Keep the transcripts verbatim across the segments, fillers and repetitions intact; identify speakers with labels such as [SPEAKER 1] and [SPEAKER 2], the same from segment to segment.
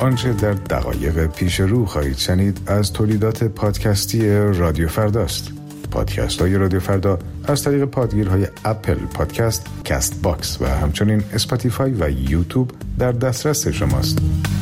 [SPEAKER 1] آنچه در دقایق پیش رو خواهید شنید از تولیدات پادکستی رادیو فرداست. پادکست های رادیو فردا از طریق پادگیرهای اپل پادکست، کست باکس و همچنین اسپاتیفای و یوتیوب در دسترس شماست.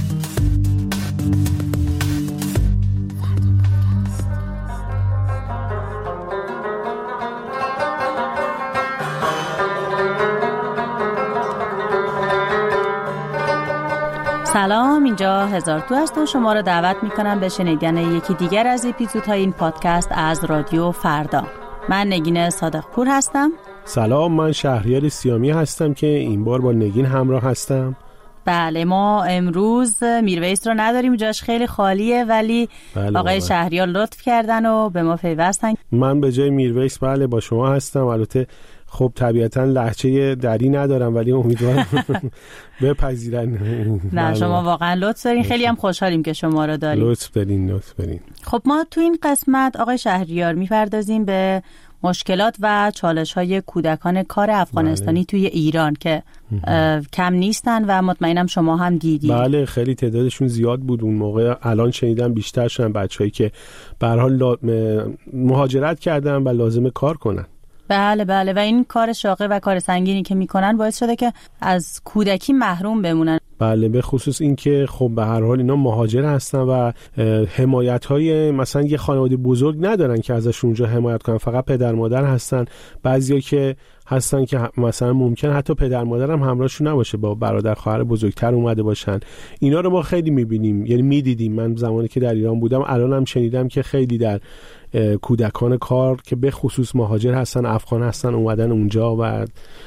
[SPEAKER 2] سلام، اینجا هزار تو است و شما را دعوت میکنم به شنیدن یکی دیگر از اپیزودهای این پادکست از رادیو فردا. من نگین صادق پور هستم.
[SPEAKER 3] سلام، من شهریار سیامی هستم که این بار با نگین همراه هستم.
[SPEAKER 2] بله، ما امروز میرویس رو نداریم، جاش خیلی خالیه، ولی بله آقای بابا. شهریار لطف کردن و به ما پیوستن.
[SPEAKER 3] من به جای میرویس بله با شما هستم. البته خب طبیعتاً لهجه دری ندارم، ولی امیدوارم بپذیرن.
[SPEAKER 2] نه شما واقعا لطف دارین، خیلی هم خوشحالیم که شما رو داریم.
[SPEAKER 3] لطف دارین لطف دارین.
[SPEAKER 2] خب ما تو این قسمت آقای شهریار میپردازیم به مشکلات و چالش‌های کودکان کار افغانستانی بله. توی ایران که کم نیستن و مطمئنم شما هم دیدید.
[SPEAKER 3] بله خیلی تعدادشون زیاد بود اون موقع. الان شنیدم بیشتر شدن بچه‌ای که به هر حال مهاجرت کردن و لازمه کار کنن.
[SPEAKER 2] بله بله و این کار شاقه و کار سنگینی که میکنن باعث شده که از کودکی محروم بمونن.
[SPEAKER 3] بله، به خصوص این که خب به هر حال اینا مهاجر هستن و حمایت‌های مثلا یه خانواده بزرگ ندارن که ازش اونجا حمایت کنن، فقط پدر مادر هستن. بعضیا که هستن که مثلا ممکن حتی پدر مادر هم همراهشون نباشه، با برادر خواهر بزرگتر اومده باشن. اینا رو ما خیلی میبینیم، یعنی میدیدیم. من زمانی که در ایران بودم الان هم شنیدم که خیلی در کودکان کار که به خصوص مهاجر هستن، افغان هستن، اومدن اونجا و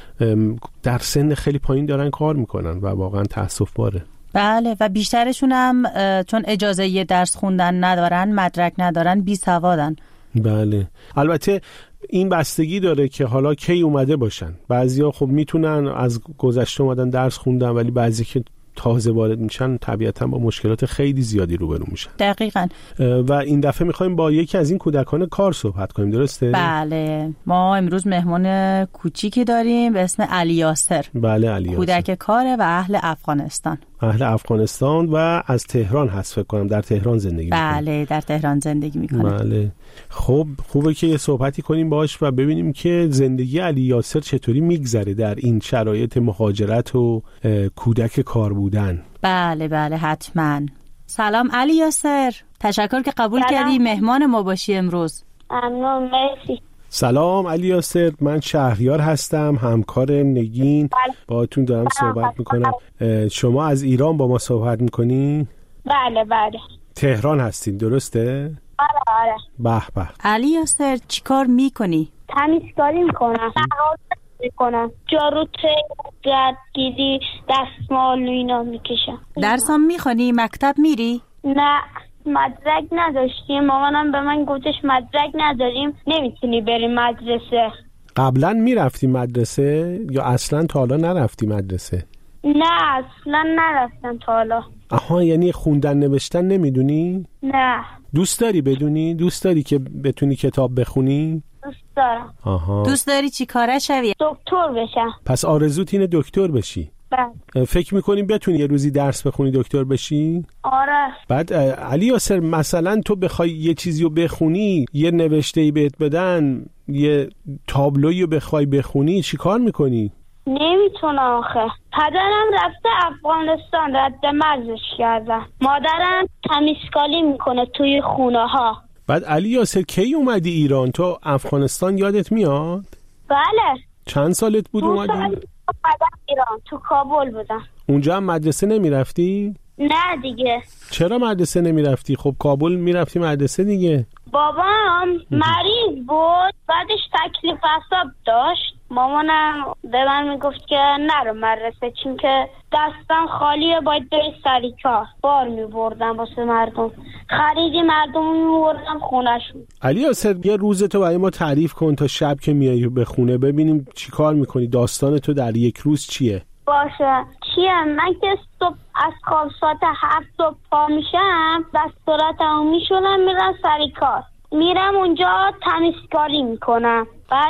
[SPEAKER 3] در سن خیلی پایین دارن کار میکنن و واقعا تأسف باره.
[SPEAKER 2] بله و بیشترشون هم چون اجازه یه درس خوندن ندارن، مدرک ندارن، بی سوادن.
[SPEAKER 3] بله، البته این بستگی داره که حالا کی اومده باشن. بعضیا خب میتونن از گذشته اومدن درس خوندن، ولی بعضی که تازه وارد میشن طبیعتا با مشکلات خیلی زیادی روبرو میشن.
[SPEAKER 2] دقیقاً.
[SPEAKER 3] و این دفعه میخوایم با یکی از این کودکان کار صحبت کنیم، درسته؟
[SPEAKER 2] بله، ما امروز مهمان کوچیکی داریم به اسم علی یاسر.
[SPEAKER 3] بله، علی یاسر
[SPEAKER 2] کودک کاره و اهل افغانستان.
[SPEAKER 3] اهل افغانستان و از تهران هست فکر کنم، در تهران زندگی میکنه.
[SPEAKER 2] بله، در تهران زندگی میکنه.
[SPEAKER 3] بله، خب خوبه که یه صحبتی کنیم باش و ببینیم که زندگی علی یاسر چطوری میگذره در این شرایط مهاجرت و کودک کار بودن.
[SPEAKER 2] بله بله حتما. سلام علی یاسر، تشکر که قبول سلام. کردی مهمان ما باشی امروز.
[SPEAKER 4] ممنون، مرسی.
[SPEAKER 3] سلام علی یاسر، من شهریار هستم، همکار نگین. باهاتون دارم صحبت میکنم. شما از ایران با ما صحبت میکنی؟
[SPEAKER 4] بله بله.
[SPEAKER 3] تهران هستین درسته؟
[SPEAKER 4] آره آره.
[SPEAKER 3] به به.
[SPEAKER 2] علی یاسر چی کار میکنی؟
[SPEAKER 4] تمیزکاری میکنم، میکنم، جارو گردگیری، دستمال و اینا میکشم.
[SPEAKER 2] درس هم میخونی؟ مکتب میری؟
[SPEAKER 4] نه، مدرک نداشتیم. مامانم به من گفتش مدرک نداریم نمیتونی بری مدرسه.
[SPEAKER 3] قبلا میرفتی مدرسه یا اصلا تا حالا نرفتی مدرسه؟
[SPEAKER 4] نه اصلا نرفتم تا حالا.
[SPEAKER 3] آها، یعنی خوندن نوشتن نمیدونی؟
[SPEAKER 4] نه.
[SPEAKER 3] دوست داری بدونی؟ دوست داری که بتونی کتاب بخونی؟
[SPEAKER 4] دوست دارم.
[SPEAKER 3] آها.
[SPEAKER 2] دوست داری چی کاره شوی؟
[SPEAKER 4] دکتر بشم.
[SPEAKER 3] پس آرزوت اینه دکتر بشی؟
[SPEAKER 4] بله.
[SPEAKER 3] فکر میکنی بتونی یه روزی درس بخونی دکتر بشی؟
[SPEAKER 4] آره.
[SPEAKER 3] بعد علی یاسر مثلا تو بخوای یه چیزی رو بخونی، یه نوشته‌ای بهت بدن، یه تابلویی رو بخوای بخونی، چی کار میکنی؟
[SPEAKER 4] نمیتونم آخه. پدرم رفته افغانستان، رد مرزش کردن. مادرم تمیزکاری میکنه توی خونه ها.
[SPEAKER 3] بعد علی یاسر کی اومدی ایران؟ تو افغانستان یادت میاد؟
[SPEAKER 4] بله.
[SPEAKER 3] چند سالت بود اومدی؟
[SPEAKER 4] اومدم ایران، تو کابل بودم.
[SPEAKER 3] اونجا هم مدرسه نمیرفتی؟
[SPEAKER 4] نه دیگه.
[SPEAKER 3] چرا مدرسه نمیرفتی؟ خب کابل میرفتی مدرسه دیگه.
[SPEAKER 4] بابام مریض بود، بعدش تکلیف حساب داشت. مامانم به من میگفت که نرو مدرسه چون که دستم خالیه، باید بری سر کار. بار میبردم واسه مردم، خریدی مردم میبردم خونه‌شون.
[SPEAKER 3] علی یاسر یه روز تو برای ما تعریف کن تا شب که میای به خونه ببینیم چی کار میکنی. داستان تو در یک روز چیه؟
[SPEAKER 4] باشه. چیه؟ من که صبح از خواب ساعت هفت صبح پا میشم، دستوراتمو میشونم، میرم سر کار. میرم اونجا تمیزکاری میکنم. بعد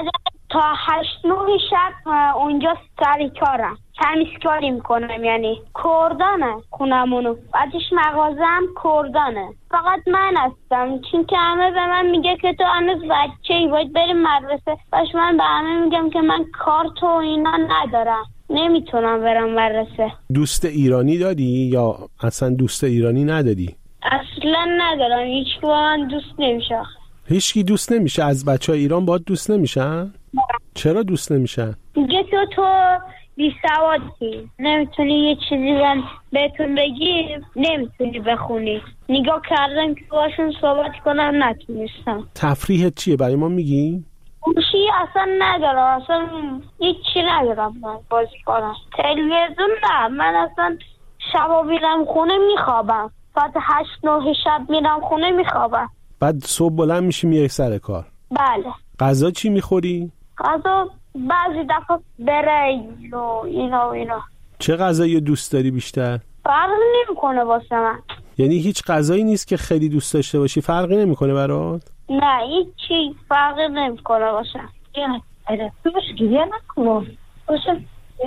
[SPEAKER 4] تا هشت نه شب اونجا سر کارم، تمیزکاری میکنم، یعنی کردانه خونمونو، بعدش مغازم کردانه، فقط من هستم چون که همه به من میگه که تو هنوز بچه‌ای باید بریم مدرسه، باش من به همه میگم که من کارت و اینا ندارم، نمیتونم برم مدرسه.
[SPEAKER 3] دوست ایرانی داری یا اصلا دوست ایرانی نداری؟
[SPEAKER 4] اصلا ندارم، هیچ من دوست نمیشه.
[SPEAKER 3] هیچکی دوست نمیشه از بچهای ایران؟ باید دوست نمیشن؟ چرا دوست نمیشن؟
[SPEAKER 4] میگه تو تو بی سوادی، نمیتونی یه چیزی من بهتون بگی، نمیتونی بخونی. نگاه کردم که باشون صحبت کنم نتونستم.
[SPEAKER 3] تفریحت چیه برای ما میگی؟
[SPEAKER 4] گوشی اصلا ندارم، اصلا هیچی ندارم من بازی کنم. تلویزیون نه، من اصلا شبا میرم خونه میخوابم، ساعت هشت نه شب میرم خونه میخوابم،
[SPEAKER 3] بعد صبح بلند میشی میای سر کار.
[SPEAKER 4] بله.
[SPEAKER 3] غذا چی میخوری؟
[SPEAKER 4] غذا بعضی دفعه برنج و اینا و اینا.
[SPEAKER 3] چه غذایی دوست داری بیشتر؟
[SPEAKER 4] فرق نمیکنه واسه من.
[SPEAKER 3] یعنی هیچ غذایی نیست که خیلی دوست داشته باشی فرقی نمیکنه برات؟
[SPEAKER 4] نه هیچی فرقی نمیکنه واسه من. اره توش گریه نکن. باشه.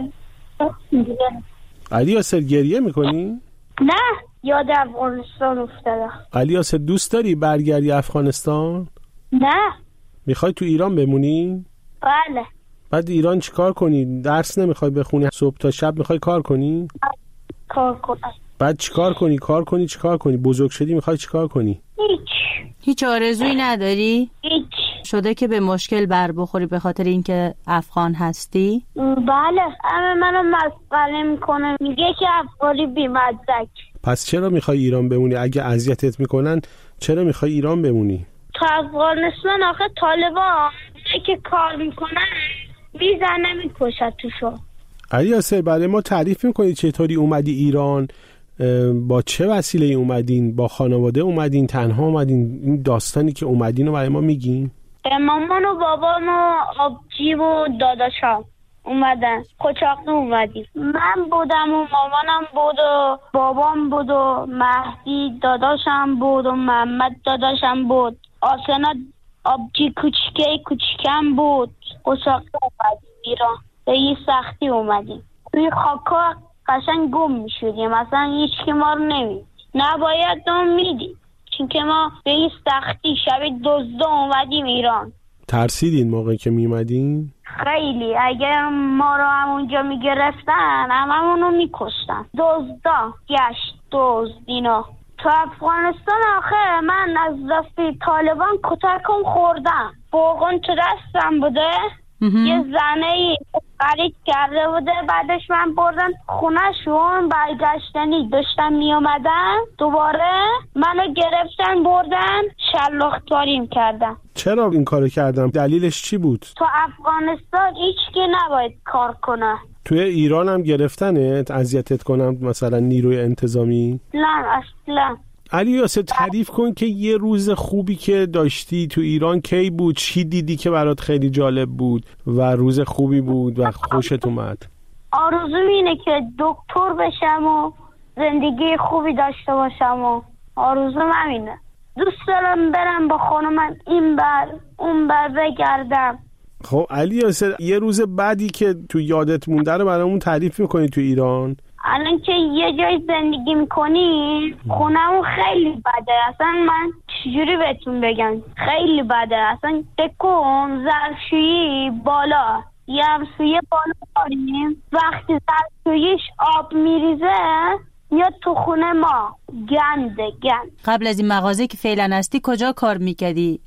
[SPEAKER 3] علی یاسر گریه میکنی؟
[SPEAKER 4] نه یاد افغانستان افتادم.
[SPEAKER 3] علی یاسر دوست داری برگردی افغانستان؟
[SPEAKER 4] نه.
[SPEAKER 3] میخوای تو ایران بمونی؟
[SPEAKER 4] بله.
[SPEAKER 3] بعد ایران چیکار کنی؟ درس نمیخوای بخونی؟ صبح تا شب میخوای کار کنی؟
[SPEAKER 4] کار کنم.
[SPEAKER 3] بعد چیکار کنی؟ کار کنی چیکار کنی؟ بزرگ شدی میخوای چیکار کنی؟
[SPEAKER 4] هیچ.
[SPEAKER 2] هیچ آرزویی نداری؟
[SPEAKER 4] هیچ.
[SPEAKER 2] شده که به مشکل بر بخوری به خاطر اینکه افغان هستی؟
[SPEAKER 4] بله، همه منو مسخره میکنه، میگه که افغانی بی‌مزه‌ک.
[SPEAKER 3] پس چرا میخوای ایران بمونی؟ اگه اذیتت میکنن چرا میخوای ایران بمونی؟
[SPEAKER 4] تو افغانستان آخه طالبان که کار میکنن میزنه میکشد توشو.
[SPEAKER 3] علی یاسر برای ما تعریف میکنی چطوری اومدی ایران؟ با چه وسیله اومدین؟ با خانواده اومدین؟ تنها اومدین؟ این داستانی که اومدین رو برای ما میگین؟
[SPEAKER 4] مامان و بابام و آبجی و داداشام اومدن، کوچاقی اومدیم. من بودم و مامانم بود و بابام بود و مهدی داداشم بود و محمد داداشم بود، آسنا آبجی کوچیکه کوچیکم بود. کوچاقی اومدیم ایران، به یه سختی اومدیم. توی خاکا قشنگ گم میشودیم، اصلا هیچ که ما رو نمید، نباید نام میدیم چون که ما به این سختی شب دزده اومدیم ایران.
[SPEAKER 3] ترسیدین موقعی که میمدین؟
[SPEAKER 4] خیلی. اگر ما رو همونجا میگرفتن هممونو میکشتن. دزدا گشت دزد اینا. تو افغانستان آخه من از دست طالبان کتکم خوردم، فرقون تو دستم بوده، یه زنه خرید کرده بوده، بعدش من بردم خونه شون، برگشتنی داشتم می اومدن دوباره منو گرفتن بردن شلاق‌تواریم کردن.
[SPEAKER 3] چرا این کارو کردم؟ دلیلش چی بود؟
[SPEAKER 4] تو افغانستان هیچکی نباید کار کنه.
[SPEAKER 3] توی ایران هم گرفتنت اذیتت کنم مثلا نیروی انتظامی؟
[SPEAKER 4] نه اصلا.
[SPEAKER 3] علی یاسر تعریف کن که یه روز خوبی که داشتی تو ایران کی بود؟ چی دیدی که برات خیلی جالب بود و روز خوبی بود و خوشت اومد؟
[SPEAKER 4] آرزوم اینه که دکتر بشم و زندگی خوبی داشته باشم و آرزوم همینه. دوست دارم برم با خانمم این بر اون بر بگردم.
[SPEAKER 3] خب علی یاسر یه روز بعدی که تو یادت مونده رو برامون تعریف میکنی تو ایران؟
[SPEAKER 4] الان که یه جای زندگی میکنی خونمون خیلی بده، اصلا من چجوری بهتون بگم، خیلی بده. اصلا بکن ظرفشویی بالا، یه همسویه بالا داریم، وقتی ظرفشوییش آب میریزه میاد تو خونه ما، گنده گند.
[SPEAKER 2] قبل از این مغازه که فعلا هستی کجا کار میکردی؟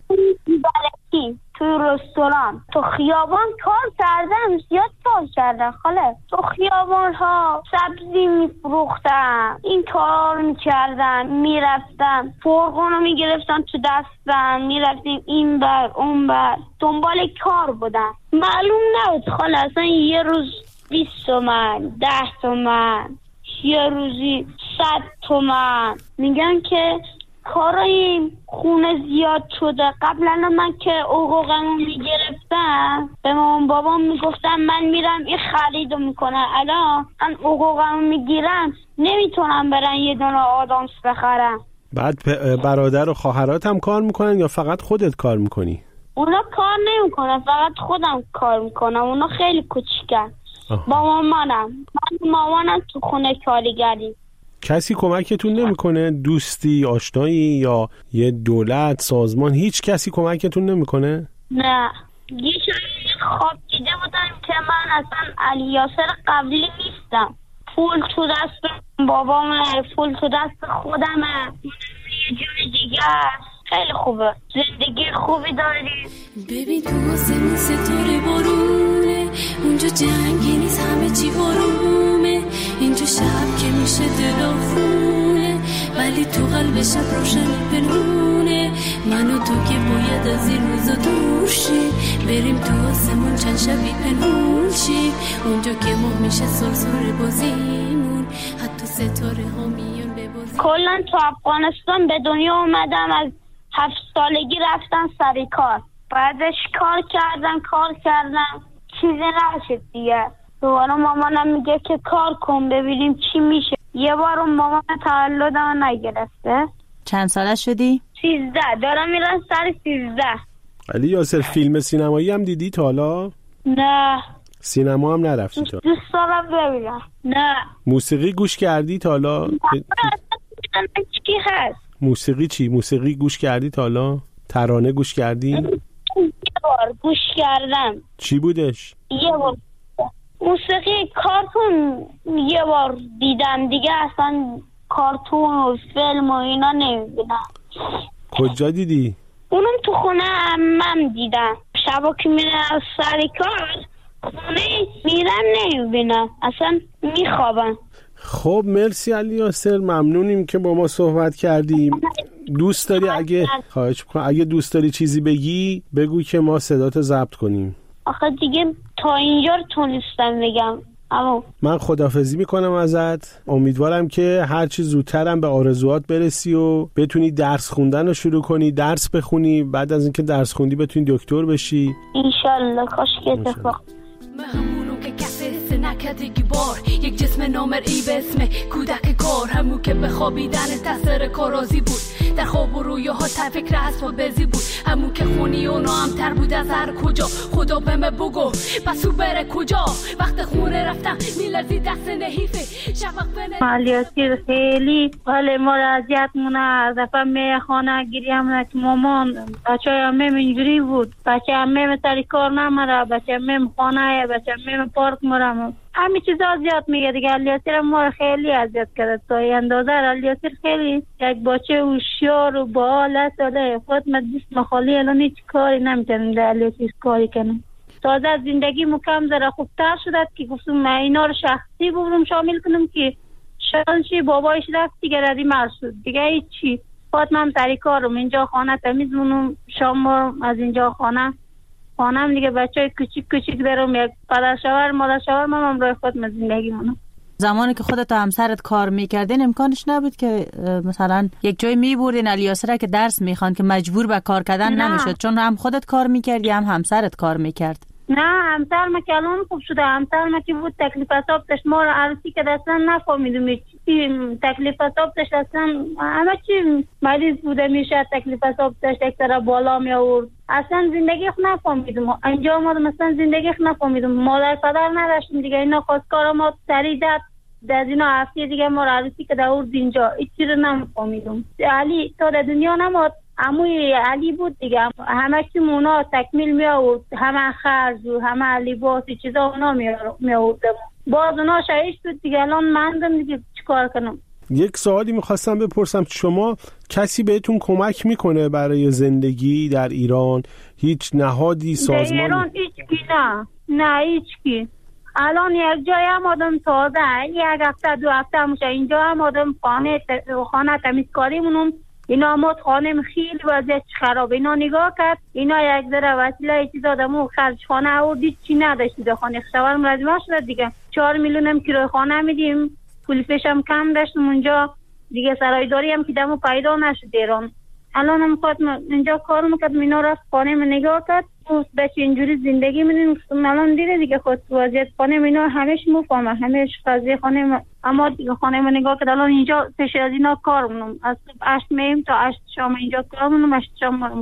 [SPEAKER 4] بلکی تو رستوران، تو خیابان کار کردم، زیاد کار کردم خاله. تو خیابان ها سبزی میفروختم، این کار میکردم، میرفتم فرقونو میگرفتم تو دستم، میرفتیم این بر اون بر، دنبال کار بودم. معلوم نبود خاله، اصلا یه روز بیست تومن، ده تومن، یه روزی صد تومن. میگن که کارای خونه زیاد شده. قبلا من که حقوقمو میگرفتم به مامان بابام میگفتم من میرم این خریدو میکنم، الان من حقوقمو میگیرم نمیتونم برن یه دونه آدامس بخرم.
[SPEAKER 3] بعد برادر و خواهرات هم کار میکنن یا فقط خودت کار میکنی؟
[SPEAKER 4] اونا کار نمیکنن، فقط خودم کار میکنم. اونا خیلی کوچیکن. با مامانم من مامانم تو خونه کارگری.
[SPEAKER 3] کسی کمکتون نمیکنه؟ دوستی، آشنایی یا یه دولت، سازمان، هیچ کسی کمکتون نمیکنه؟
[SPEAKER 4] نه. یه شایی خواب دیده بودم که من اصلا علی یاسر قبلی نیستم. پول تو دست بابامه، پول تو دست خودمه، یه جای دیگه است. خیلی خوبه، زندگی خوبی داری.
[SPEAKER 5] ببین تو آسمون ستاره بارونه، اونجا جنگی نیست، همه چی آرومه. اینجا شب که میشه دل خونه، ولی تو قلب شب روشنی پنهونه. من و تو که باید از این روزا دور شی، بریم تو آسمون چند شبی پنهون شی. اونجا که ما میشه سرسره بازیمون، حتی ستاره ها میان ببازیم.
[SPEAKER 4] کلن تو افغانستان به دنیا اومدم، از هفت سالگی رفتم سر کار. بعدش کار کردم کار کردم چیزی نشد دیگه. دوباره مامانم میگه که کار کن ببینیم چی میشه. یه بار اون مامان تولدم نگرفته.
[SPEAKER 2] چند ساله شدی؟
[SPEAKER 4] سیزده. دارم میرم سر سیزده.
[SPEAKER 3] علی یاسر فیلم سینمایی هم دیدی تا حالا؟
[SPEAKER 4] نه.
[SPEAKER 3] سینما هم نرفتی تا؟
[SPEAKER 4] دوست دارم ببینم. نه.
[SPEAKER 3] موسیقی گوش کردی تا حالا؟
[SPEAKER 4] چی هست؟
[SPEAKER 3] موسیقی چی؟ موسیقی گوش کردی تا حالا؟ ترانه گوش کردی؟
[SPEAKER 4] یه بار گوش کردم.
[SPEAKER 3] چی بودش؟
[SPEAKER 4] یه بار موسیقی کارتون یه بار دیدم دیگه، اصلا کارتون و فیلم و اینا نمیبینم.
[SPEAKER 3] کجا دیدی؟
[SPEAKER 4] اونم تو خونه عمم دیدم. شبا که میرم سر کار خونه میرم نمیبینم، اصلا میخوابم.
[SPEAKER 3] خب مرسی علی یاسر، ممنونیم که با ما صحبت کردیم. دوست داری اگه خواهش میکنم اگه دوست داری چیزی بگی بگو که ما صداتو ضبط کنیم.
[SPEAKER 4] آخه دیگه تا اینجا تونستم بگم. اما
[SPEAKER 3] من خداحافظی میکنم ازت. امیدوارم که هر چی زودترم به آرزوات برسی و بتونی درس خوندن رو شروع کنی، درس بخونی، بعد از اینکه درس خوندی بتونی دکتر بشی
[SPEAKER 4] انشالله. کاش که اتفاق
[SPEAKER 5] که کسی حس نکردگی بار، یک جسم نامرئی به اسم کودک کار، همون که به خوابیدن تسر کارازی بود، در خواب و رویاها تا فکر اسباب بزی بود، همون که خونی و ناامتر بود از هر کجا. خدا به من بگو پس او بره کجا؟ وقت خونه رفتم میلرزی دست نحیفه شفق بنه
[SPEAKER 4] مالیاتی خیلی ولی ما را اذیت مونه. از دفعه می خانه گیریم نک مامان بچه همه اینجوری بود، بچه همه سری کار نمره، بچه همه خانه، بچه همه پارک مرم، همه چیزا زیاد میگه دیگه. الیاسر ما خیلی اذیت کرده تا این اندازه. الیاسر خیلی یک بچه هوشیار و باحال است، ولی خود ما جسم خالی الان هیچ کاری نمیتونیم در الیاسر کاری کنیم. تازه زندگی مکم ذره خوبتر شده که گفتم من اینا رو شخصی ببرم شامل کنم که شانشی بابایش رفت دیگه ردی مرد شد دیگه هیچی. خود من سری کارم اینجا خانه تمیز مونم، شام از اینجا خانه خانم دیگه بچهای کوچیک کوچیک دارم، یک پدر شوهر مادر شوهر من همراه خودم زندگی مونم.
[SPEAKER 2] زمانی که خودت و همسرت کار میکردین امکانش نبود که مثلا یک جای میبردین الیاسر که درس میخوان که مجبور به کار کردن نمیشد؟ چون هم خودت کار میکردی هم همسرت کار میکرد.
[SPEAKER 4] نه همسر ما که الان خوب شده. همسر ما که بود تکلیف حساب داشت، ما رو عروسی که اصلا نفهمیدیم چی تکلیف حساب داشت، اصلا همه چی مریض بوده میشه تکلیف حساب داشت، یک طرف بالا می آورد، اصلا زندگی خود نفهمیدیم. اینجا ما مثلا زندگی خود نفهمیدیم، مادر پدر نداشتیم دیگه. اینا خواستگار ما سری داد در اینا هفته دیگه ما عروسی که داورد اینجا هیچی رو نفهمیدیم. علی تا در دنیا نماد، عموی علی بود دیگه، همه چی مونا تکمیل می آورد، همه خرج و همه لباس چیزا اونا می آورد. باز اونا شایش بود دیگه. الان مندم دیگه چیکار کنم؟
[SPEAKER 3] یک سوالی میخواستم بپرسم، شما کسی بهتون کمک میکنه برای زندگی در ایران؟ هیچ نهادی، سازمانی؟
[SPEAKER 4] در ایران هیچ کی نه نه هیچ کی. الان یک جای هم آدم تازه یک هفته دو هفته میشه اینجا هم آدم خانه خانه تمیزکاری مونم. اینا ما خانه خیلی وضعیت خراب، اینا نگاه کرد اینا یک ذره وسیله چیز آدمو خرج خانه آوردید چی نداشتید خانه خشاورم رزمه شده دیگه. چهار میلیون هم کرایه خانه میدیم، پول پیش هم کم داشتم اونجا دیگه. سرایداری هم که دمو پیدا نشد ایران. الان هم خود اینجا کار میکرد، اینا رفت خانه من نگاه کرد بچه اینجوری زندگی میدیم. الان دیره دیگه خود وضعیت خانه اینا همیش مفهمه، همیش قضیه خانه. اما دیگه خانه من نگاه کرد الان اینجا پیش از اینا کار مونم، از صبح هشت میم تا هشت شام اینجا کار مونم، هشت شام ما میکنم.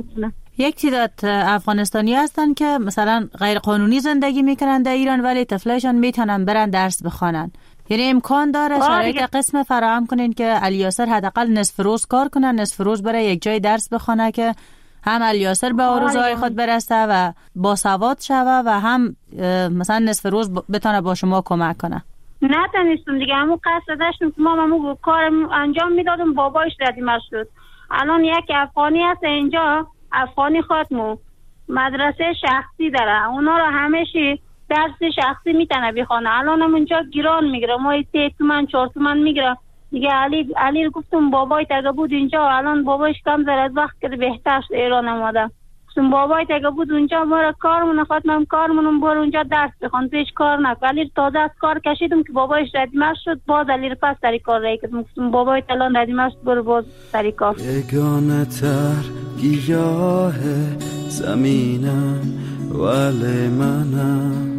[SPEAKER 2] یک تعداد افغانستانی هستن که مثلا غیر قانونی زندگی میکنن در ایران ولی طفلایشان میتونن برن درس بخوانن. یعنی امکان داره شرایط قسم فراهم کنین که علی یاسر حداقل نصف روز کار کنن، نصف روز بره یک جای درس بخونه که هم علی یاسر به آرزوهای خود برسه و باسواد شوه و هم مثلا نصف روز بتونه با شما کمک کنه.
[SPEAKER 4] نه تنیستم دیگه، همون قصد داشتم که ما همون کار انجام میدادم، بابایش ردیمه شد. الان یک افغانی هست اینجا، افغانی خودمو مدرسه شخصی داره، اونا رو همیشه درس شخصی میتونه بخونه. الان هم اونجا گیران میگیره، ما سه تومن چهار تومن میگیره دیگه. علی علی رو گفتم بابای تگه بود اینجا، الان بابایش کم زر از وقت که بهتر شد ایران اومده. گفتم بابای تگه بود اونجا، ما را کارمون خودم کارمونم برو اونجا درس بخون، پیش کار نکن. علی تازه از کار کشیدم که بابایش ردیمه شد، باز علی رو پس سری کار رای کردم. گفتم بابای الان ردیمه شد، برو باز سری کار.
[SPEAKER 6] یگانه تر گیاه زمینم ولی منم،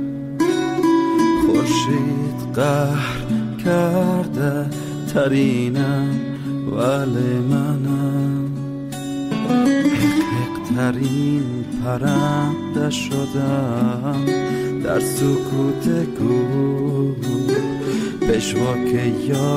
[SPEAKER 6] خورشید قهر کرده ترینم ولی منم، حق ترین پرنده شدم در سکوت گو، پشواک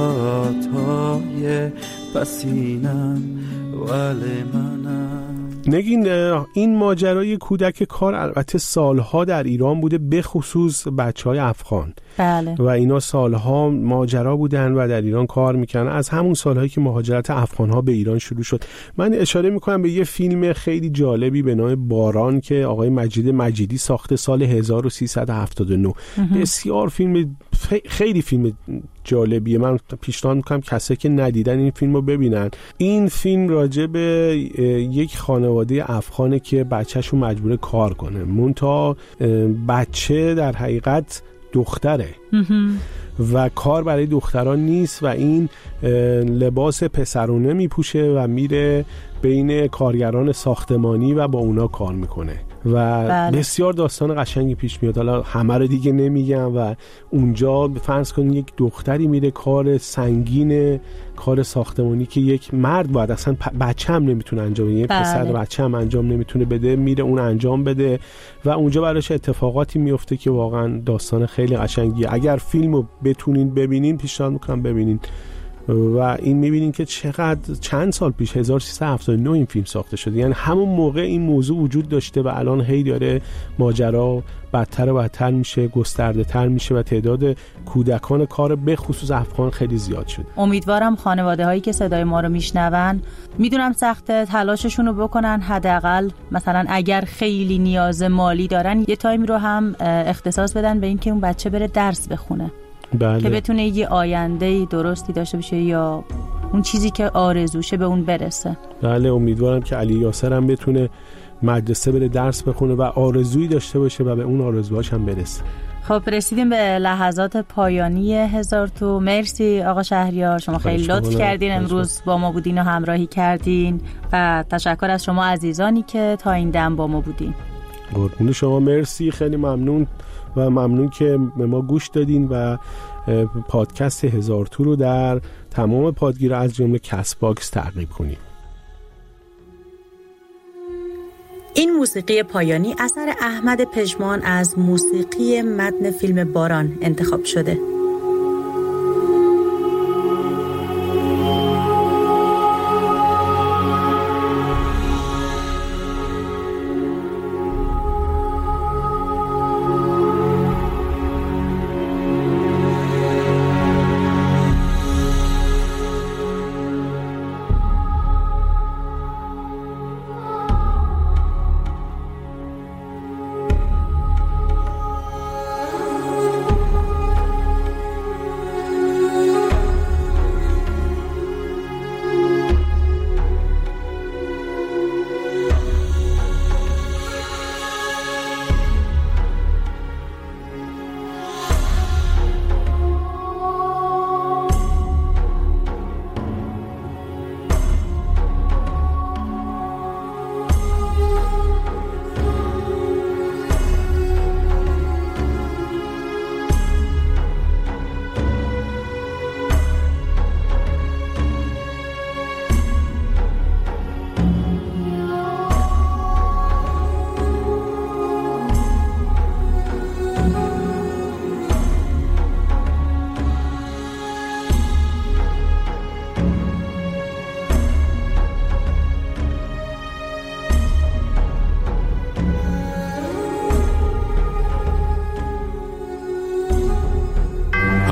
[SPEAKER 6] یادهای پسینم ولی منم.
[SPEAKER 3] نگین، این ماجرای کودک کار البته سالها در ایران بوده، به خصوص بچهای افغان.
[SPEAKER 2] بله.
[SPEAKER 3] و اینا سالها ماجرا بودن و در ایران کار میکنن، از همون سالهایی که مهاجرت افغانها به ایران شروع شد. من اشاره میکنم به یه فیلم خیلی جالبی به نام باران که آقای مجید مجیدی ساخته سال هزار و سیصد و هفتاد و نه. بسیار فیلم خیلی فیلم جالبیه. من پیشنهاد میکنم کسایی که ندیدن این فیلم رو ببینن. این فیلم راجع به یک خانواده افغانه که بچه‌شون مجبور کار کنه، منتها بچه در حقیقت دختره و کار برای دختران نیست و این لباس پسرونه میپوشه و میره بین کارگران ساختمانی و با اونا کار میکنه و بله. بسیار داستان قشنگی پیش میاد. حالا همه رو دیگه نمیگم. و اونجا فرض کنید یک دختری میره کار سنگین، کار ساختمانی که یک مرد باید، اصلا بچه هم نمیتونه انجام بده، بله. پسر بچه هم انجام نمیتونه بده، میره اون انجام بده و اونجا براش اتفاقاتی میفته که واقعا داستان خیلی قشنگیه. اگر فیلمو بتونین ببینین پیشنهاد میکنم ببینین و این میبینین که چقدر چند سال پیش هزار و سیصد و هفتاد و نه این فیلم ساخته شده. یعنی همون موقع این موضوع وجود داشته و الان هی داره ماجرا بدتر و بدتر میشه، گسترده تر میشه و تعداد کودکان کار به خصوص افغان خیلی زیاد شده.
[SPEAKER 2] امیدوارم خانواده هایی که صدای ما رو میشنون، میدونم سخته، تلاششون رو بکنن، حداقل مثلا اگر خیلی نیاز مالی دارن یه تایمی رو هم اختصاص بدن به این که اون بچه بره درس بخونه.
[SPEAKER 3] بله.
[SPEAKER 2] که بتونه یه آینده درستی داشته باشه یا اون چیزی که آرزوشه به اون برسه.
[SPEAKER 3] بله، امیدوارم که علی یاسر هم بتونه مدرسه بره درس بخونه و آرزویی داشته باشه و به اون آرزوهاش هم برسه.
[SPEAKER 2] خب رسیدیم به لحظات پایانی هزار تو. مرسی آقا شهریار، شما خیلی لطف کردین امروز با ما بودین و همراهی کردین و تشکر از شما عزیزانی که تا این دم با ما بودین.
[SPEAKER 3] قربون شما، مرسی، خیلی ممنون و ممنون که به ما گوش دادین و پادکست هزار تو رو در تمام پادگیرها از جمله کست باکس تعقیب کنید.
[SPEAKER 2] این موسیقی پایانی اثر احمد پژمان از موسیقی متن فیلم باران انتخاب شده.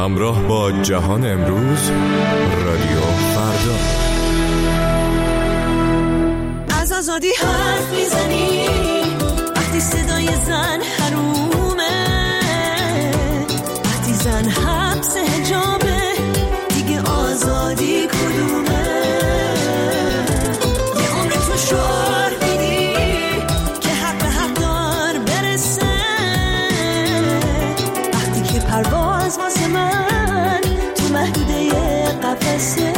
[SPEAKER 1] همراه با جهان امروز، رادیو فردا.
[SPEAKER 7] از آزادی حرف میزنی وقتی صدای زن حرومه، وقتی زن حبس حجابه دیگه آزادی کدومه؟ یه عمر تو شعار میدی که حق به حق دار برسه، وقتی که پرواز واسه من تو محدوده قفسه.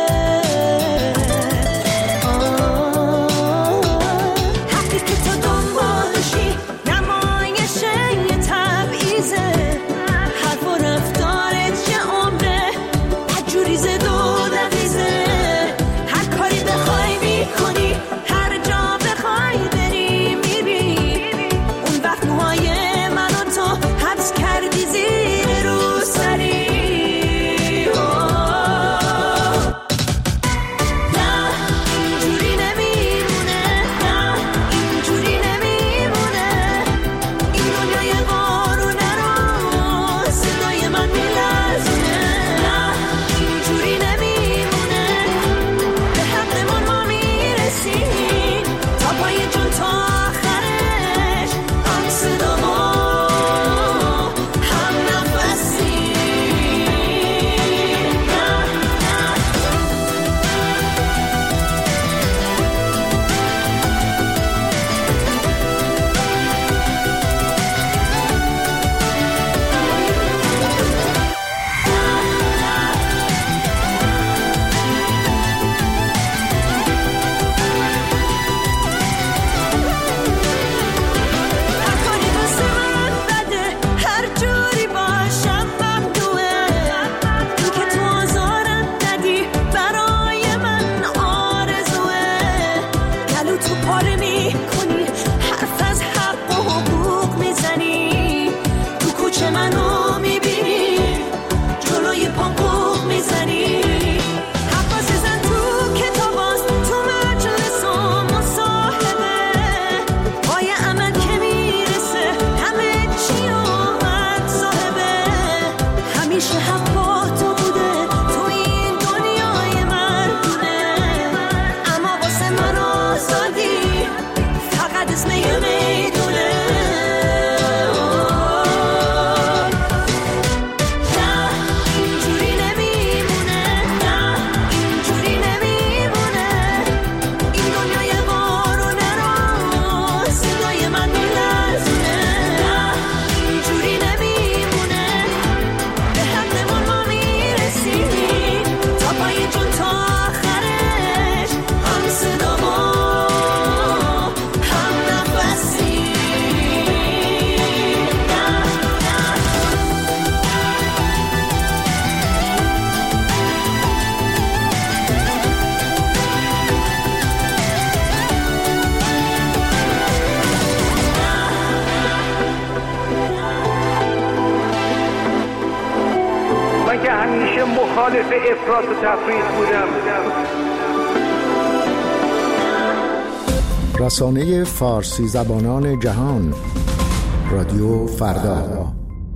[SPEAKER 8] مخالف افراط و تفریط بودم.
[SPEAKER 9] رسانه فارسی زبانان جهان، رادیو فردا.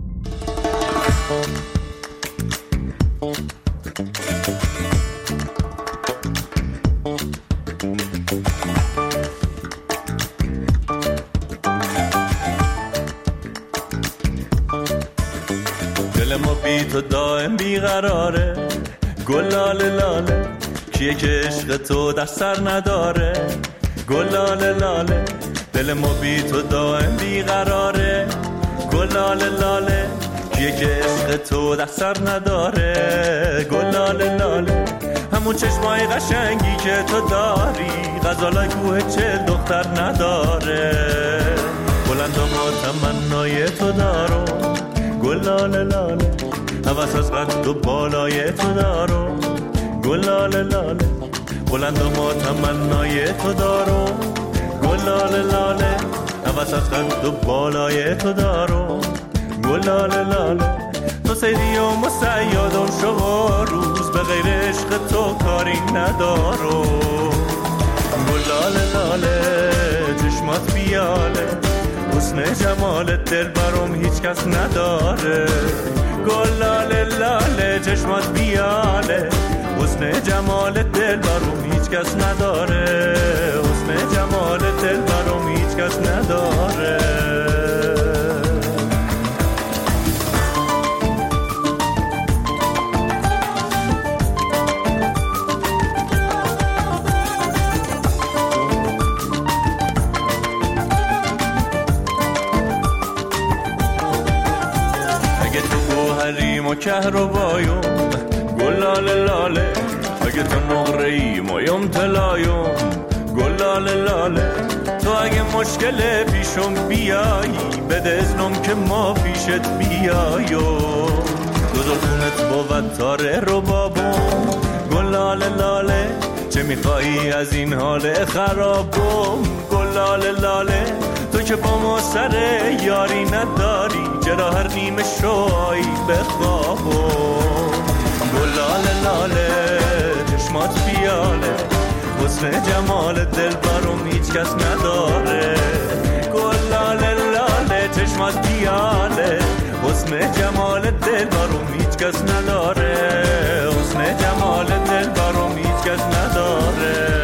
[SPEAKER 6] دل ما بی تو دائم بیقراره، گلاله لاله کیه که عشق تو در سر نداره، گلاله لاله دل ما بی تو دائم بیقراره، گلاله لاله کیه که عشق تو در سر نداره، گلاله لاله همون چشمای قشنگی که تو داری غزالای کوه چه دختر نداره، بلند و تمنای تو دارو گلاله لاله هوس از قد و بالای تو دارو، گلاله لاله بلند و ما تمنای تو دارو، گلاله لاله هوس از قد و بالای تو دارو، گلاله لاله تو سیدی و مسیادم شما روز به غیر عشق تو کاری ندارو، گلاله لاله چشمات بیاله حسن جمالت دل برام هیچ کس نداره. گلاله لاله چشمات بیاله، حسن جمالت دل برام هیچ کس نداره. حسن جمالت دل برام هیچ کس نداره. و کهرباییم گلاله لاله، اگه تو نقره‌ای مایم طلاییم گلاله لاله. تو اگه مشکل پیشم بیایی بده اذنم که ما پیشت بیاییم. دو دلخونت بود تاره رو بابم گلاله لاله، چه میخوایی از این حال خرابم گلاله لاله. تو که با ما سر یاری نداری، چرا هر نیمه شوی بخوابم گلاله لاله چشمات بیاله، حسن جمال دل برام هیچ کس نداره. گلاله لاله چشمات بیاله، حسن جمال دل برام هیچ کس نداره. حسن جمال دل برام هیچ کس نداره.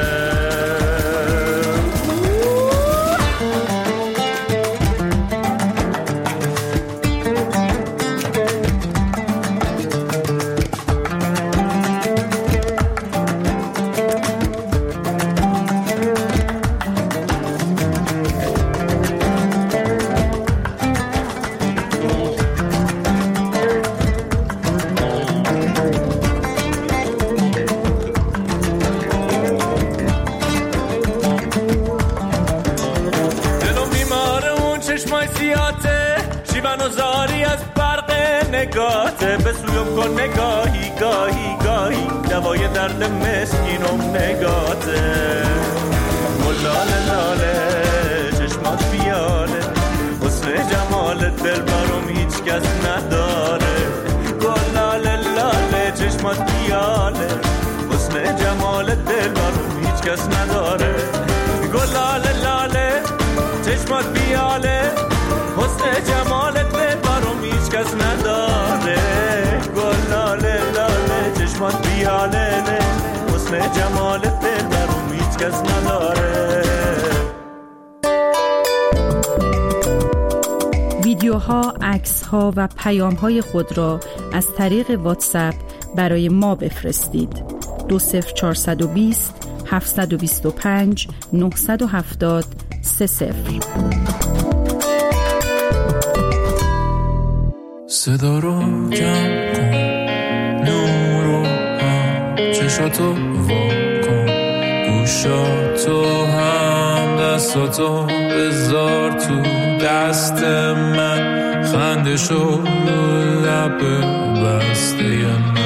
[SPEAKER 6] نگاته به سویم کن نگاهی گاهی گاهی، دوای درد مسکینم نگاته. گلاله لاله چشمات بیاله، حسن جمال دل برام هیچ کس نداره. گلاله لاله چشمات بیاله، حسن جمال دل برام هیچ کس نداره. گلاله لاله چشمات بیاله، حسن جمال دل برام هیچ کس نداره. گلاله لاله چشمات بیاله، حسن جمال دل برام هیچ کس نداره.
[SPEAKER 2] ویدیوها، عکس‌ها و پیام‌های خود را از طریق واتساپ برای ما بفرستید. دو صفر چهارصد و بیست هفتصد و بیست و پنج نهصد و هفتاد سه صفر.
[SPEAKER 10] صدا رو جمع کن، نور رو هم، چشاتو وا کن، گوشاتو هم، دستاتو بذار تو دست من، خندشو لب بسته من.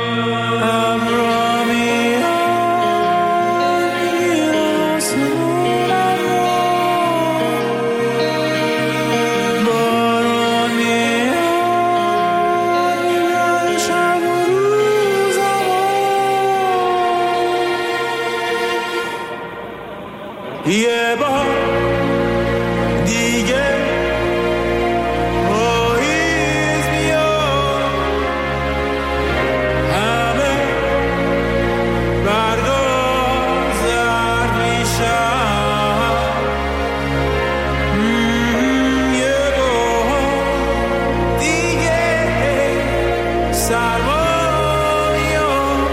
[SPEAKER 11] یه بار دیگه پاییز میاد، همه برگا زرد میشن. یه بار دیگه سرما میاد،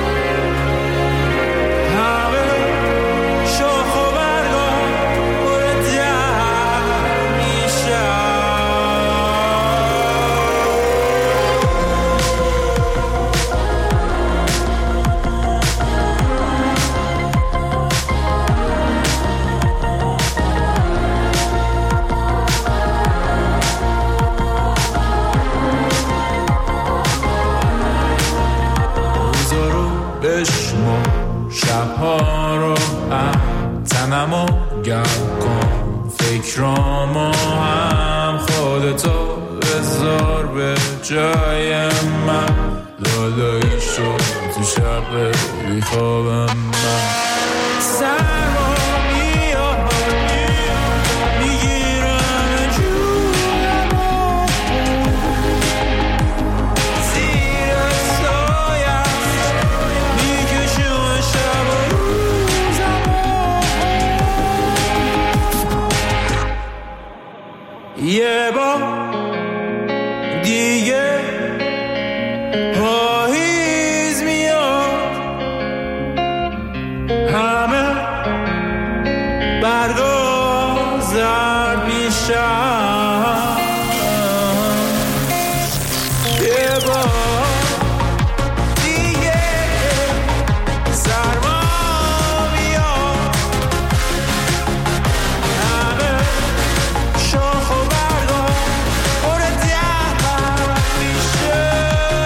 [SPEAKER 11] همه شاخ و شبها رو هم تنمو گرم کن، فکرامو هم خودتو بذار به جای من. لالایی شد تو شب بیخوابم من. سرما میاد میگیرم یه بار دیگه پاییز میاد، همه برگا زرد میشن، یه بار دیگه سرما میاد، همه شاخ و برگا پر درد میشه.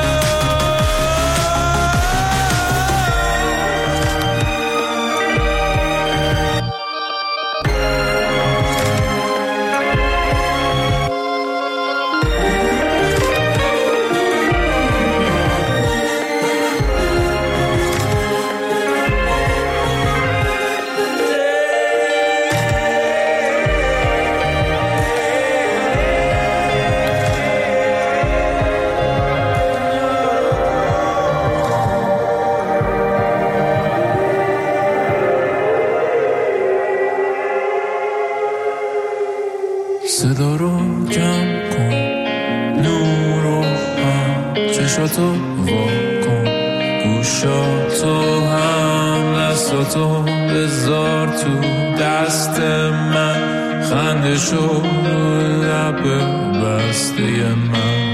[SPEAKER 10] صدا رو جمع کن، نور رو هم، چشاتو وا کن، گوشاتو هم، دستاتو بذار تو دست من، خندشو رو لب بسته من.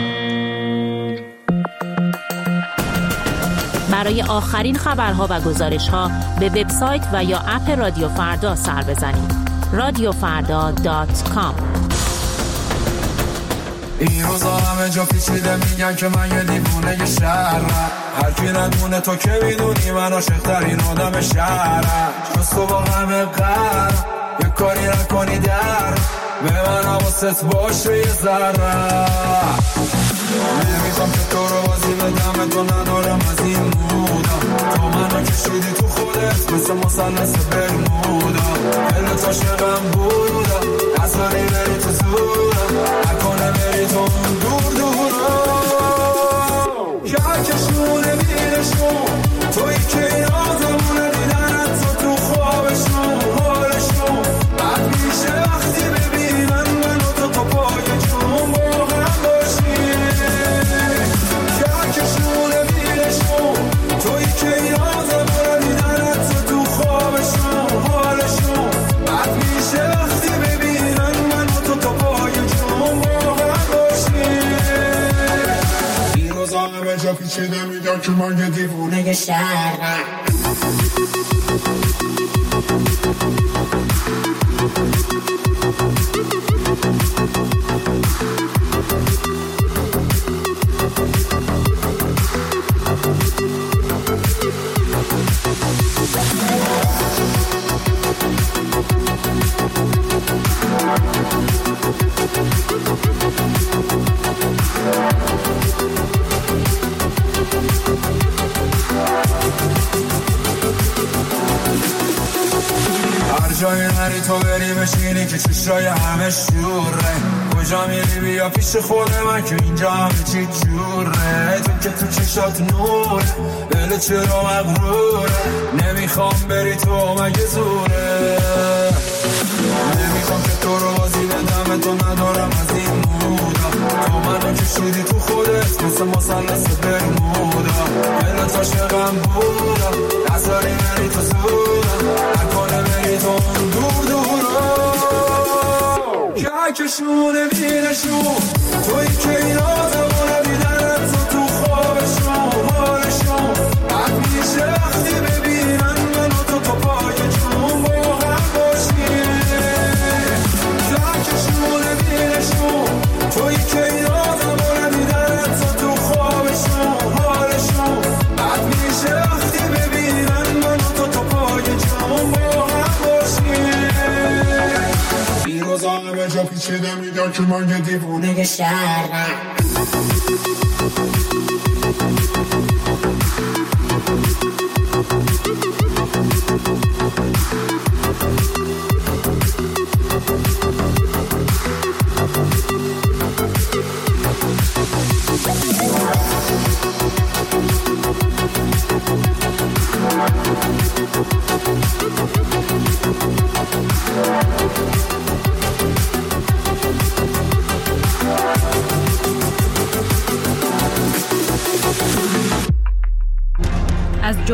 [SPEAKER 12] برای آخرین خبرها و گزارش‌ها به وبسایت و یا اپ رادیو فردا سر بزنید. رادیو فردا دات کام.
[SPEAKER 11] این روزا همه جا پیچیده میگن که من یه دیوونه یه شهرم، هر کی ندونه تو که میدونی من عاشق‌ترین آدم شهرم، جز تو با همه قرم یه کاری نکنی در به من حواست باشه یه ذره. نمیخوام که تو رو بازی بدم، تو ندارم از این مودا، تو منو کشیدی تو خودت مثل مثلث برمودا، دلت عاشقم بودا، نذاری بری تو زورم، نکنه بری تو دور دورم، که هرکشونه بیرشون تویی که این آزمونه دیدنت تو تو خوابشون حالشون بد میشه وقتی ببینن منو تو تو پای جون با هم باشیم، که هرکشونه بیرشون تویی که این آزمونه دیدنت تو تو خوابشون حالشون بد میشه وقتی ببینن منو تو تو پای جون با هم باشیم. این روزا همه جا پیچیده میگن که من یه دیوونه شهرم. جای نری تو بری بشینی که چشای همه شوره، کجا میری بیا پیش خود من که اینجا همه چی جوره، تو که تو چشات نوره دل چرا مغروره، نمیخوام بری تو مگه زوره، نمیخوام که تو رو بازی بدم، تو ندارم از این مودا، تو منو کشیدی تو خودت مثل مثلث برمودا، دلت عاشقم بودا، نذاری بری تو زورم، نکنه بری تو دور دورم، که هرکشونه بینشون تویی که این آزمونه دیدنت تو تو خوابشون حالشون بد میشه وقتی ببینن منو تو تو پای جون با هم باشیم، که هرکشونه بینشون تویی که این آزمونه دیدنت تو تو خوابشون حالشون بد میشه وقتی ببینن منو تو تو پای جون با هم باشیم. این روزا همه جا پیچیده میگن که من یه دیوونه شهرم.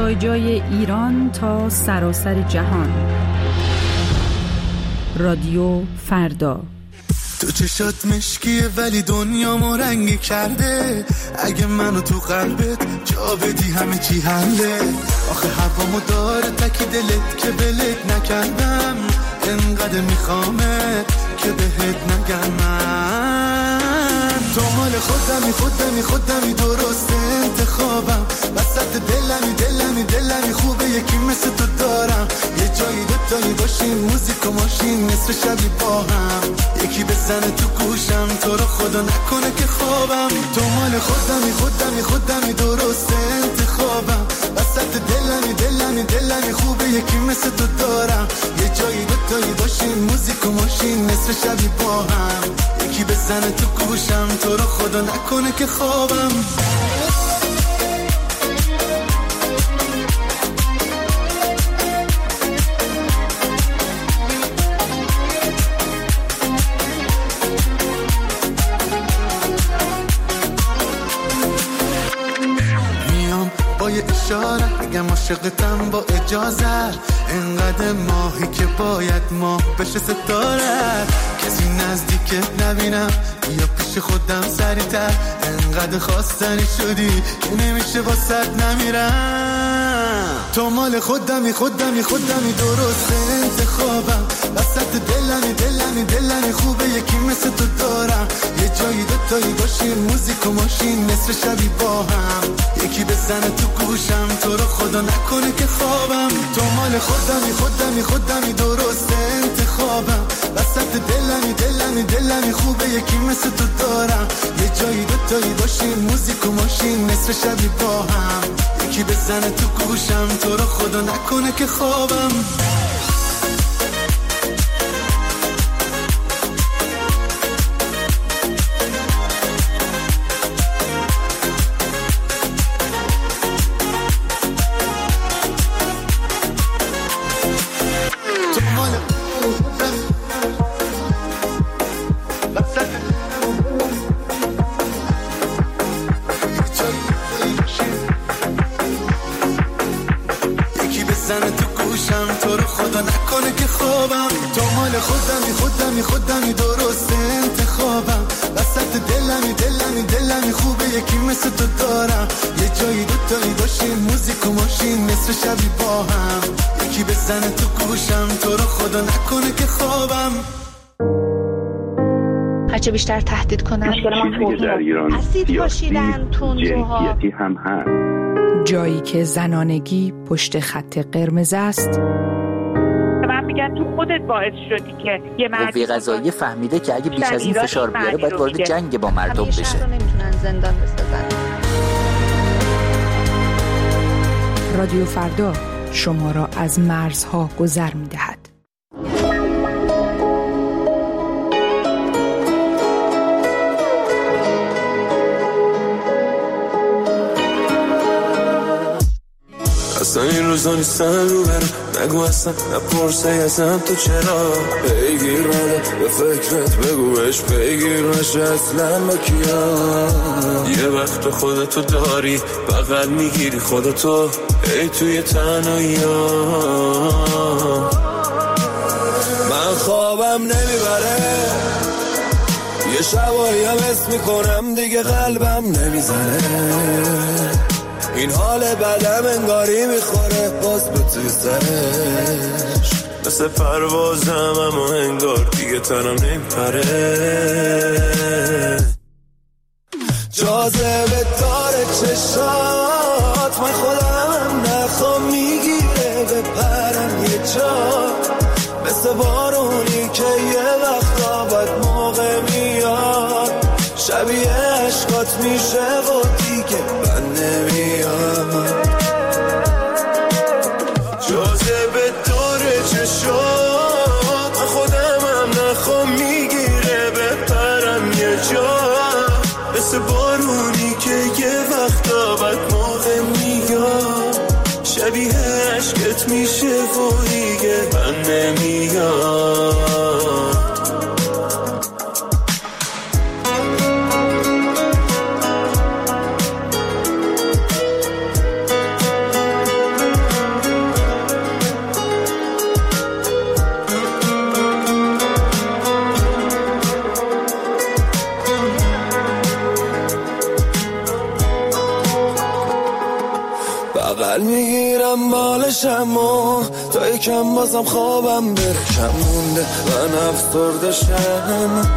[SPEAKER 13] جای جای ایران تا سراسر جهان. رادیو فردا.
[SPEAKER 14] تو چشات مشکیه ولی دنیامو رنگی کرده. اگه منو تو قلبت جا بدی همه چی حله. آخه هوامو داره تکی دلت که بلت نکردم. انقدر میخوامت که بهت نگم من. تو مال خودمی خودمی خودمی درست انتخابم. وسط دلمی دلمی دلمی خوبه یکی مثل تو دارم. یه جایی دوتایی باشیم موزیک و ماشین نصف شبی با هم. یکی بزنه تو گوشم تو رو خدا نکنه که خوابم. تو مال خودمی خودمی خودمی درست انتخابم. وسط دلمی دلمی دلمی خوبه یکی مثل تو دارم. یه جایی دوتایی باشیم موزیک و ماشین نصف شبی با هم. یکی بزنه تو گوشم تو رو خدا نکنه که خوابم. با یه اشاره اگه عاشقتم با اجازه. انقدر ماهی که باید ماه بشه ستاره. کسی نزدیکت نبینم یا پیش خودم سریعتر. انقدر خواستنی شدی که نمیشه واسط نمیرم. تو مال خودمی خودمی خودمی درست انتخابم. وسط دلمی دلمی دلمی خوبه یکی مثل تو دارم. یه جایی دوتایی باشیم موزیک و ماشین نصف شبی با هم. یکی بزنه تو گوشم تو رو خدا نکنه که خوابم. تو مال خودمی خودمی خودمی درست انتخابم. وسط دلمی دلمی دلمی خوبه یکی مثل تو دارم. یه جایی دوتایی باشیم موزیک و ماشین نصف شبی با هم. یکی بزنه تو گوشم تو رو خدا نکنه که خوابم. خودمی خودمی خودمی درست انتخابم. وسط دلمی دلمی دلمی خوبه یکی مثل تو دارم. یه جایی دوتایی باشیم موزیک و ماشین نصف شبی با هم. یکی بزنه تو گوشم تو رو خدا نکنه که خوابم.
[SPEAKER 15] هرچه بیشتر تهدید کنن اسید پاشیدن تندروها
[SPEAKER 16] هم هست.
[SPEAKER 13] جایی که زنانگی پشت خط قرمز است.
[SPEAKER 17] میگن تو خودت باعث شدی که یه مردی
[SPEAKER 18] قوه قضاییه فهمیده که اگه بیش از این فشار بیاره باید وارد جنگ با مردم بشه.
[SPEAKER 15] همیشه نمیتونن زندان بسازن.
[SPEAKER 13] رادیو فردا شما را از مرزها گذر می‌دهد.
[SPEAKER 10] اصلا این روزا نیستن رو برم. نگو اصلا نپرسه ازم تو چرا. بگیر بده به فکرت بگو بهش بگیر نشه اصلا با کیا. یه وقت خودتو داری بغل میگیری خودتو ای توی تنهایی ها. من خوابم نمیبره یه شبایی هم اسم میکنم دیگه قلبم نمیزنه. این حال بدم انگاری میخوره باز به توی سرش. مثل پروازم اما انگار دیگه تنم نمیپره. جاذبه داره چشات من خودم نخوام میگیره بپرم یه جا. مثل بارونی که یه وقتا باید موقع میاد. شبیه عشقات میشه و دیگه من نمیام. جاذبه داره چشات من خودم هم نخوام میگیره بپرم یه جا. مثل بارونی که یه وقتا بد موقع میاد. شبیه عشقت میشه و دیگه من نمیام. ول میگیرم بالشم و تا یکم بازم خوابم بره کم مونده من افسردشم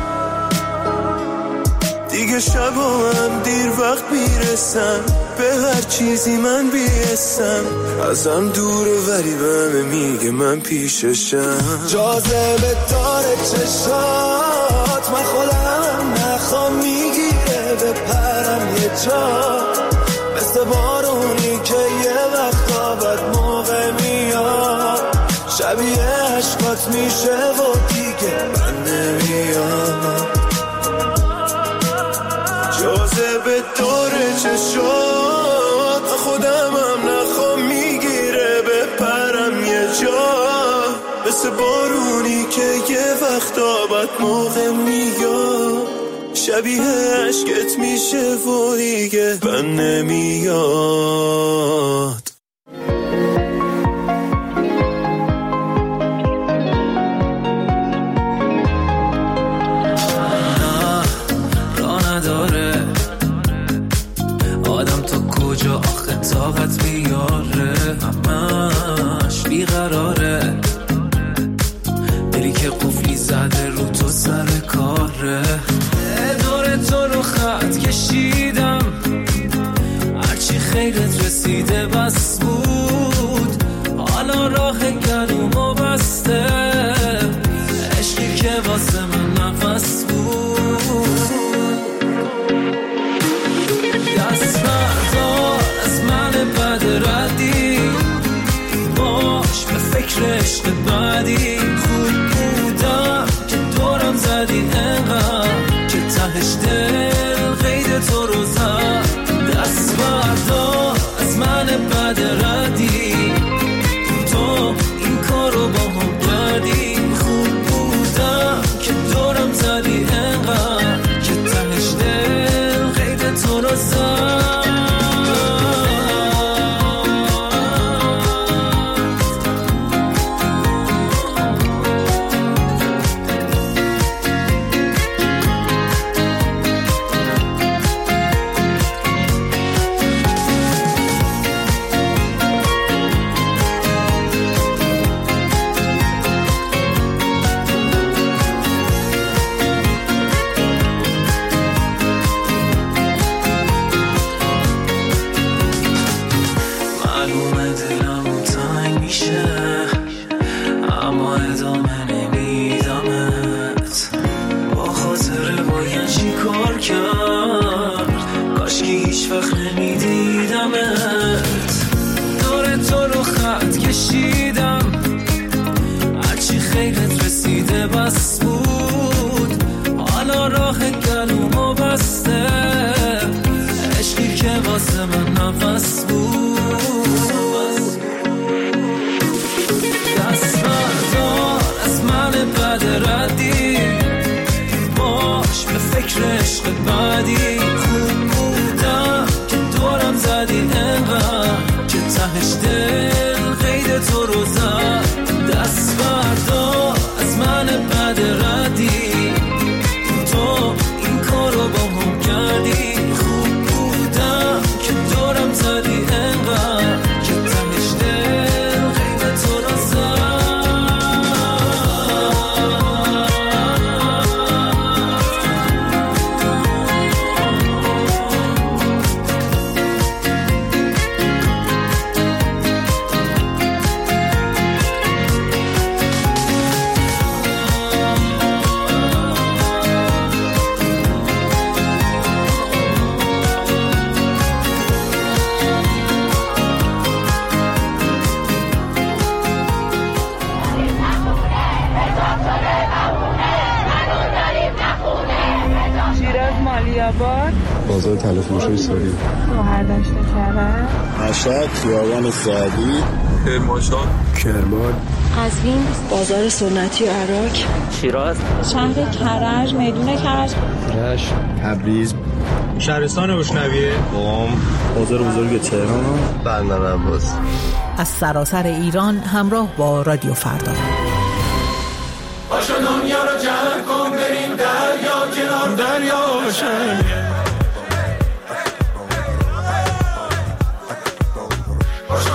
[SPEAKER 10] دیگه شب و من دیر وقت میرسم به هر چیزی من بیستم ازم دوره ولی بهمه میگه من پیششم جاذبه داره چشات من خودم نخوام میگیره به پرم یه جا مثل بارونی که یه وقتا بد موقع میاد شبیه عشقات میشه و دیگه من نمیاد جاذبه داره چشات خودم هم نخوام میگیره به پرم یه جا مثل بارونی که یه وقتا بد موقع میاد شبیه عشقت میشه و دیگه من نمیاد طاقت بیاره همش بیقراره دلی که قفلی زده رو تو سر کاره دور تو رو خط کشیدم هرچی خیرت رسیده بس بود حالا راه گلومو بسته عشقی که واسه من نفس بود دست بردار از من بد ردی باش به فکر عشق بعدی خوب بودم که دورم زدی انقدر که تهش دل قید تو رو زد دست بردار از من بد ردی تو این کارو با هم کردی خوب بودم که دورم زدی انقدر که تهش دل قید تو رو زد بس بود حالا راه گلومو بسته عشقی که واسه من نفس بود دست بردار از من بد ردی باش به فکر عشق بعدی خوب بودم که دورم زدی انقدر که تهش دل قید تو رو زد دست بردار از من بد ردی تو این کارو با هم کردی خوب بودم که دورم زدی انقدر که تهش دل قید تو رو زد
[SPEAKER 16] بازار تلفروشی ساری
[SPEAKER 15] گوهردشت کرد
[SPEAKER 16] مشهد خیابان سعدی
[SPEAKER 19] کرمانشاه
[SPEAKER 16] کرمان
[SPEAKER 15] قزوین بازار سنتی عراق
[SPEAKER 18] شیراز
[SPEAKER 15] شهر کرج میدون کرج
[SPEAKER 16] رشت تبریز
[SPEAKER 19] شهرستان روشنویه
[SPEAKER 16] قم بازار بزرگ تهران
[SPEAKER 19] بندر عباس
[SPEAKER 13] از سراسر ایران همراه با رادیو فردا
[SPEAKER 10] باشو دنیا رو جمع کن بریم دریا کنار دریا باشن باشو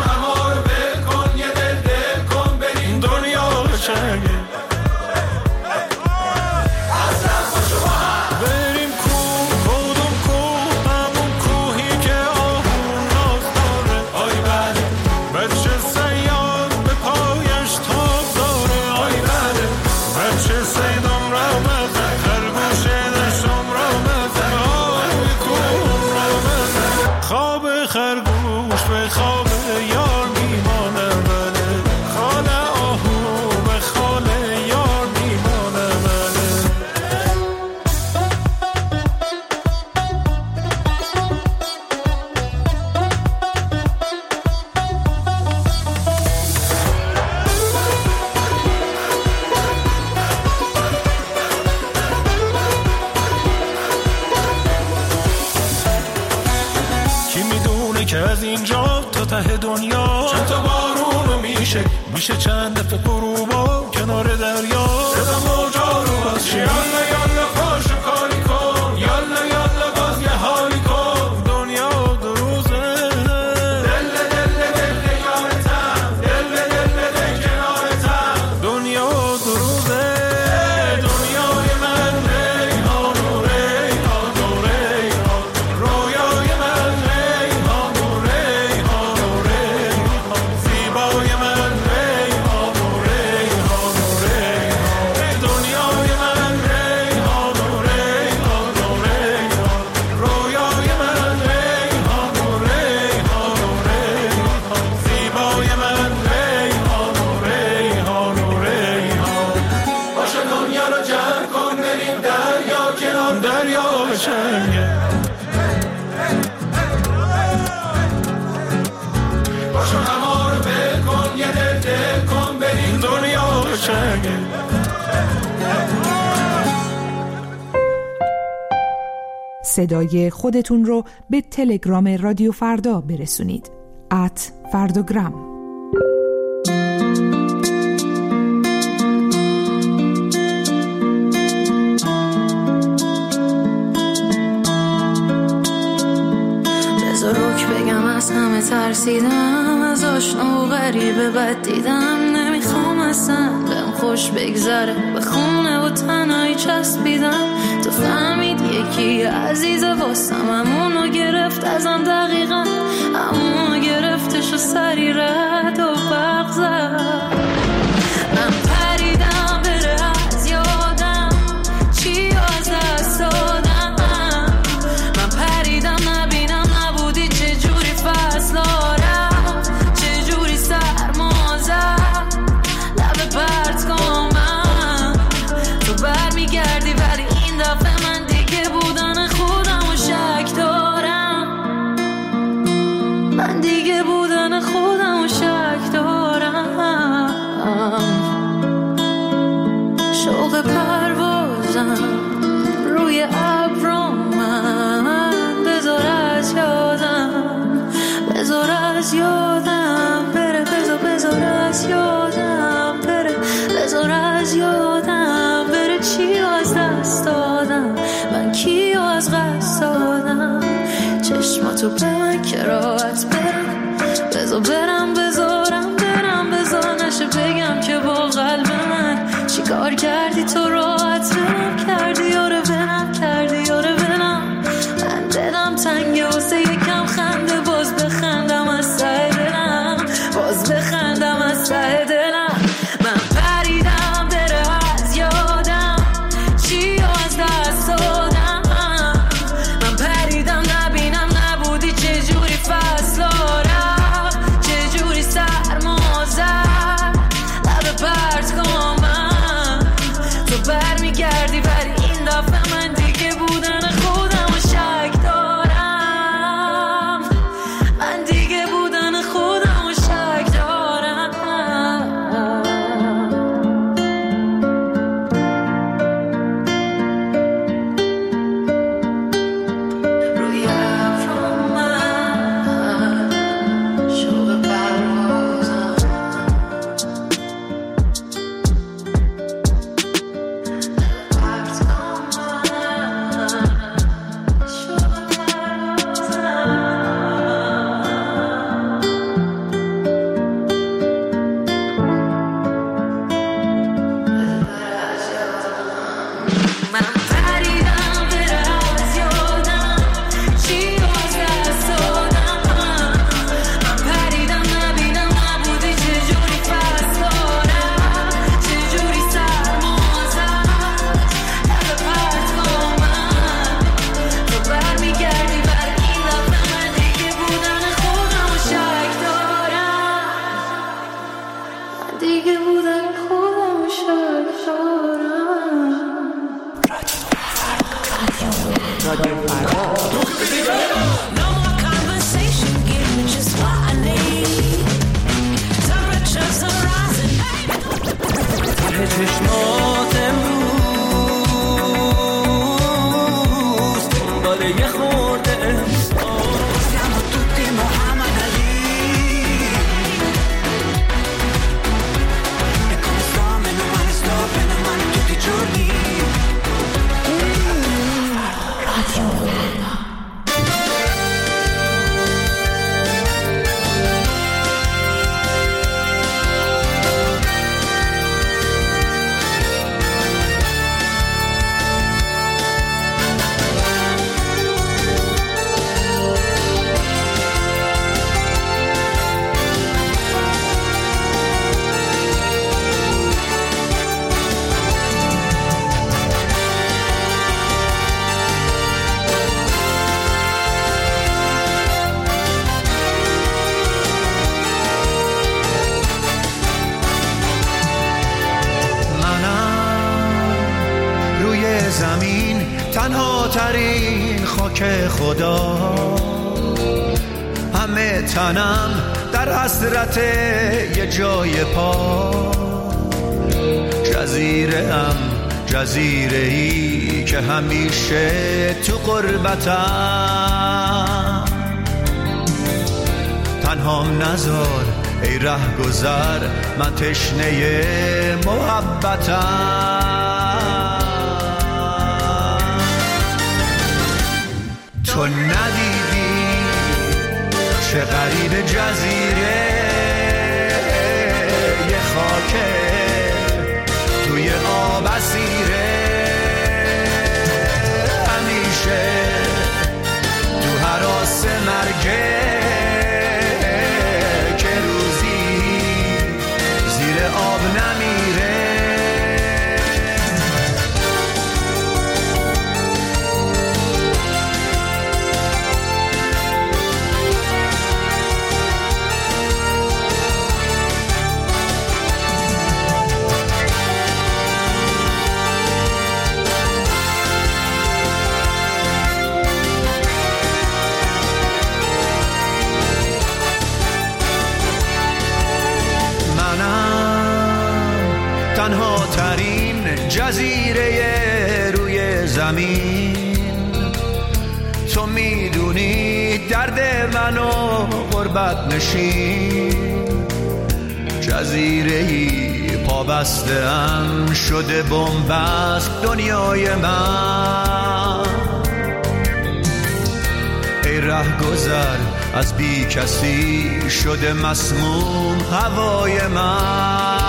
[SPEAKER 11] را بزن خرگوش دشتم را بزن آی کوم را بزن خواب خرگوش به خواب یار میمانه بله خاله آهو به خاله یار میمانه بله که از اینجا تا ته دنیا چند تا بارون میشه میشه چند دفعه غروبا کنار دریا صدا موجا رو بس شه یالا یالا پاشو کاری کن یالا یالا باز یه حالی کن دنیا دو روزه دل دل دل یارتم دل دل دل کنارتم دنیا دو روزه دنیای من ریحان و ریحان و ریحان رویای من ریحان و ریحان و ریحان زیبای من ریحان و ریحان و ریحان دنیای من ریحان و ریحان و ریحان رویای من ریحان و ریحان و ریحان زیبای من ریحان و ریحان و ریحان باشه دنیا رو جمع کن بریم دریا کنار دریا بچنگه باشه همه رو بل کن یه دل دل کن بریم دنیا بچنگه
[SPEAKER 13] صدای خودتون رو به تلگرام رادیو فردا برسونید. ات فرداگرام.
[SPEAKER 5] بذار روک بگم از همه ترسیدم از آشنا و غریبه بد دیدم نمیخوام اصلا بهم خوش بگذره به خونه و تنهایی چسبیدم تو فهمید یکی عزیز واسم همونو گرفت ازم دقیقا همونو گرفتش و سری رد و برق زد من پریدم بره از یادم چی از دست دادم من پریدم نبینم نبودی چجوری فصل رفت چجوری سرما زد لب پرت کن من تو بر میگردی ولی این دفعه من دیگه بودن خودم و شک دارم من دیگه بودن خودم و شک دارم شوق پروازم روی ابرم من بذار از یادم بذار از یادم بره بذار بذار از یادم بره بذار از یادم بره چی از دست دادم من کی از قصد دادم چشماتو به من که راحت برم بذار برم بذارم برم بذار نشه بگم که با قلب من چی کار کردی تو راحت برم کردی یاره برم کردی یاره برم من دلم تنگه واسه یکم خنده باز بخندم از ته دلم باز بخندم از ته دلم من پریدم بره از یادم چی از دست دادم من پریدم نبینم نبودی چجوری فصل رفت چجوری سرما زد لب پرت کن من تو بر میگردی ولی این دفعه من دیگه بودن خودم و شک دارم من دیگه بودن خودم و شک دارم روی ابرم من شوق پروازم پرت کن من شوق پروازم من پریدم بره از یادم چی از دست دادم من پریدم نبینم نبودی چجوری فصل رفت چجوری سرما زد
[SPEAKER 12] رادیو فردا.
[SPEAKER 20] چشمات امروز دنبال یه خورده احساس siamo tutti Muhammad Ali e come sto meno male sto bene male tutti i giorni
[SPEAKER 21] زمین تنها ترین خاک خدا همه تنم در حسرت یه جای پا جزیره ام جزیره ای که همیشه تو غربتم تنهام نذار ای ره گذر من تشنه محبتم تو ندیدی چه غریب جزیره یه خاکه توی آب اسیره همیشه تو هراس مرگه که روزی زیر آب نمیره تنها ترین جزیره روی زمین تو میدونی درد منو غربت نشین جزیره‌ای پابسته ام شده بنبست دنیای من ای ره گذر از بی کسی شده مسموم هوای من